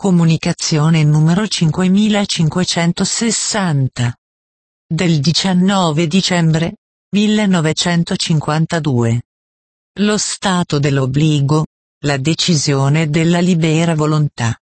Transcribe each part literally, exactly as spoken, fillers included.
Comunicazione numero cinquemilacinquecentosessanta. Del diciannove dicembre millenovecentocinquantadue. Lo stato dell'obbligo, la decisione della libera volontà.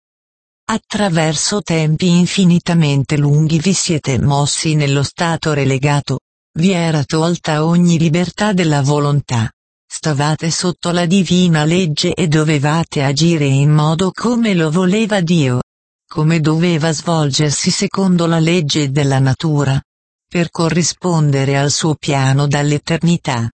Attraverso tempi infinitamente lunghi vi siete mossi nello stato relegato, vi era tolta ogni libertà della volontà. Stavate sotto la divina legge e dovevate agire in modo come lo voleva Dio, come doveva svolgersi secondo la legge della natura, per corrispondere al suo piano dall'eternità.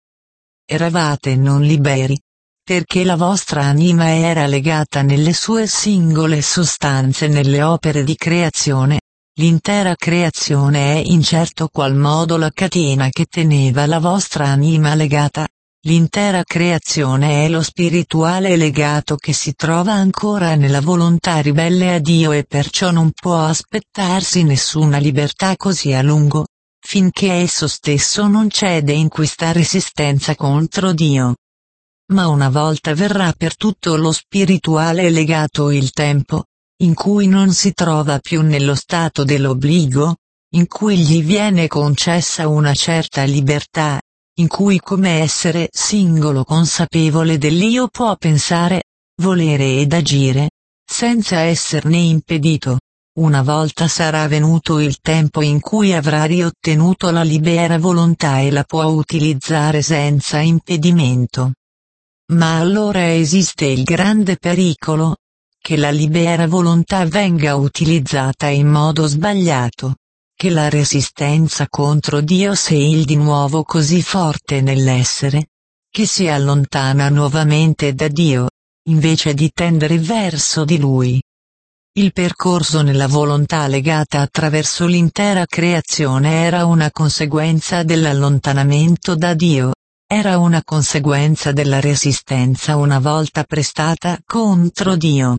Eravate non liberi, perché la vostra anima era legata nelle sue singole sostanze nelle opere di creazione. L'intera creazione è in certo qual modo la catena che teneva la vostra anima legata. L'intera creazione è lo spirituale legato che si trova ancora nella volontà ribelle a Dio e perciò non può aspettarsi nessuna libertà così a lungo, finché esso stesso non cede in questa resistenza contro Dio. Ma una volta verrà per tutto lo spirituale legato il tempo, in cui non si trova più nello stato dell'obbligo, in cui gli viene concessa una certa libertà, in cui come essere singolo consapevole dell'io può pensare, volere ed agire, senza esserne impedito. Una volta sarà venuto il tempo in cui avrà riottenuto la libera volontà e la può utilizzare senza impedimento. Ma allora esiste il grande pericolo, che la libera volontà venga utilizzata in modo sbagliato. Che la resistenza contro Dio sia di nuovo così forte nell'essere, che si allontana nuovamente da Dio, invece di tendere verso di Lui. Il percorso nella volontà legata attraverso l'intera creazione era una conseguenza dell'allontanamento da Dio, era una conseguenza della resistenza una volta prestata contro Dio.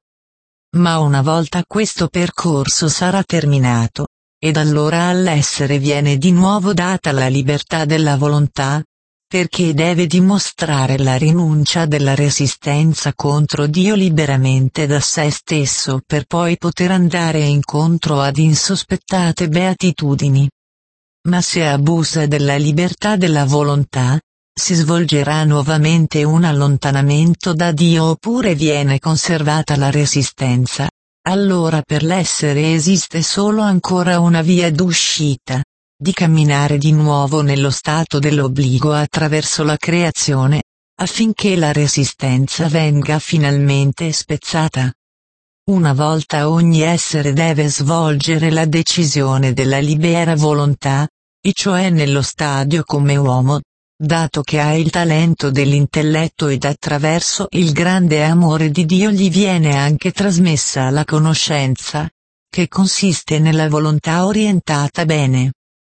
Ma una volta questo percorso sarà terminato, ed allora all'essere viene di nuovo data la libertà della volontà, perché deve dimostrare la rinuncia della resistenza contro Dio liberamente da sé stesso per poi poter andare incontro ad insospettate beatitudini. Ma se abusa della libertà della volontà, si svolgerà nuovamente un allontanamento da Dio oppure viene conservata la resistenza. Allora per l'essere esiste solo ancora una via d'uscita, di camminare di nuovo nello stato dell'obbligo attraverso la creazione, affinché la resistenza venga finalmente spezzata. Una volta ogni essere deve svolgere la decisione della libera volontà, e cioè nello stadio come uomo, dato che ha il talento dell'intelletto ed attraverso il grande amore di Dio gli viene anche trasmessa la conoscenza, che consiste nella volontà orientata bene.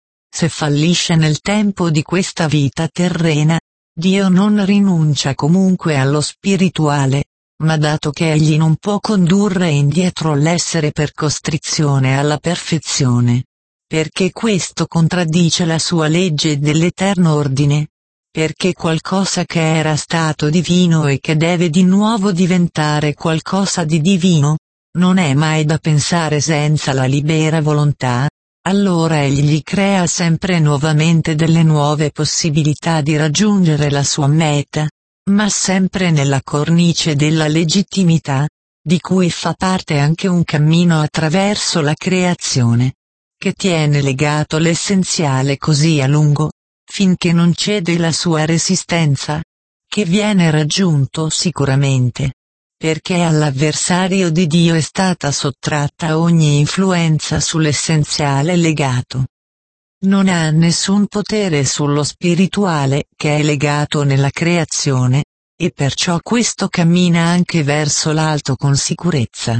Se fallisce nel tempo di questa vita terrena, Dio non rinuncia comunque allo spirituale, ma dato che egli non può condurre indietro l'essere per costrizione alla perfezione, perché questo contraddice la sua legge dell'eterno ordine, perché qualcosa che era stato divino e che deve di nuovo diventare qualcosa di divino, non è mai da pensare senza la libera volontà, allora egli crea sempre nuovamente delle nuove possibilità di raggiungere la sua meta, ma sempre nella cornice della legittimità, di cui fa parte anche un cammino attraverso la creazione, che tiene legato l'essenziale così a lungo, finché non cede la sua resistenza, che viene raggiunto sicuramente, perché all'avversario di Dio è stata sottratta ogni influenza sull'essenziale legato. Non ha nessun potere sullo spirituale che è legato nella creazione, e perciò questo cammina anche verso l'alto con sicurezza.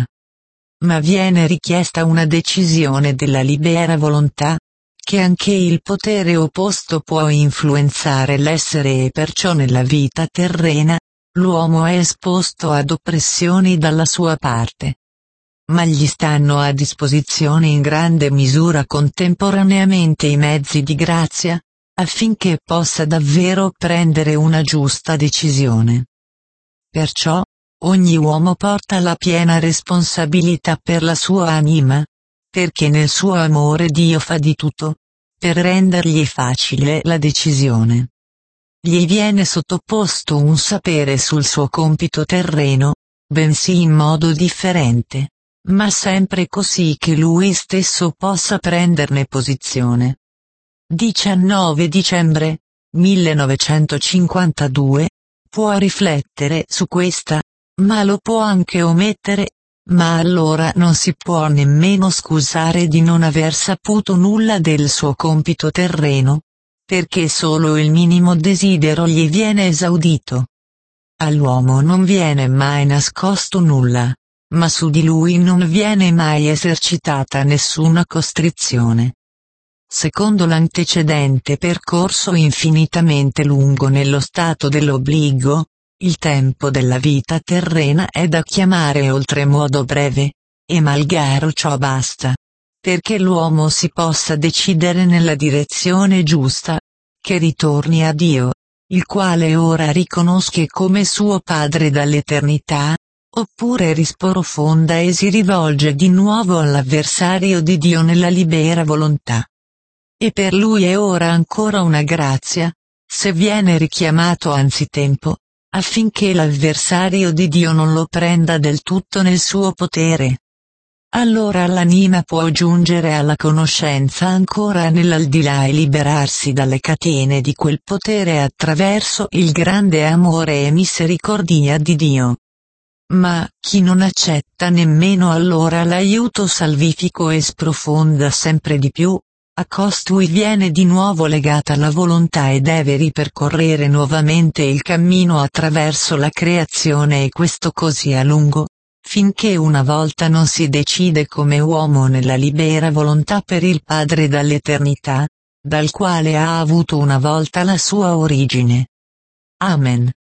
Ma viene richiesta una decisione della libera volontà, che anche il potere opposto può influenzare l'essere e perciò nella vita terrena, l'uomo è esposto ad oppressioni dalla sua parte. Ma gli stanno a disposizione in grande misura contemporaneamente i mezzi di grazia, affinché possa davvero prendere una giusta decisione. Perciò, ogni uomo porta la piena responsabilità per la sua anima, perché nel suo amore Dio fa di tutto, per rendergli facile la decisione. Gli viene sottoposto un sapere sul suo compito terreno, bensì in modo differente, ma sempre così che lui stesso possa prenderne posizione. diciannove dicembre millenovecentocinquantadue, può riflettere su questa, ma lo può anche omettere, ma allora non si può nemmeno scusare di non aver saputo nulla del suo compito terreno, perché solo il minimo desidero gli viene esaudito. All'uomo non viene mai nascosto nulla, ma su di lui non viene mai esercitata nessuna costrizione. Secondo l'antecedente percorso infinitamente lungo nello stato dell'obbligo, il tempo della vita terrena è da chiamare oltremodo breve, e malgrado ciò basta, perché l'uomo si possa decidere nella direzione giusta, che ritorni a Dio, il quale ora riconosce come suo Padre dall'eternità, oppure risprofonda e si rivolge di nuovo all'avversario di Dio nella libera volontà. E per lui è ora ancora una grazia, se viene richiamato anzitempo, affinché l'avversario di Dio non lo prenda del tutto nel suo potere. Allora l'anima può giungere alla conoscenza ancora nell'aldilà e liberarsi dalle catene di quel potere attraverso il grande amore e misericordia di Dio. Ma chi non accetta nemmeno allora l'aiuto salvifico e sprofonda sempre di più, a costui viene di nuovo legata la volontà e deve ripercorrere nuovamente il cammino attraverso la creazione e questo così a lungo, finché una volta non si decide come uomo nella libera volontà per il Padre dall'eternità, dal quale ha avuto una volta la sua origine. Amen.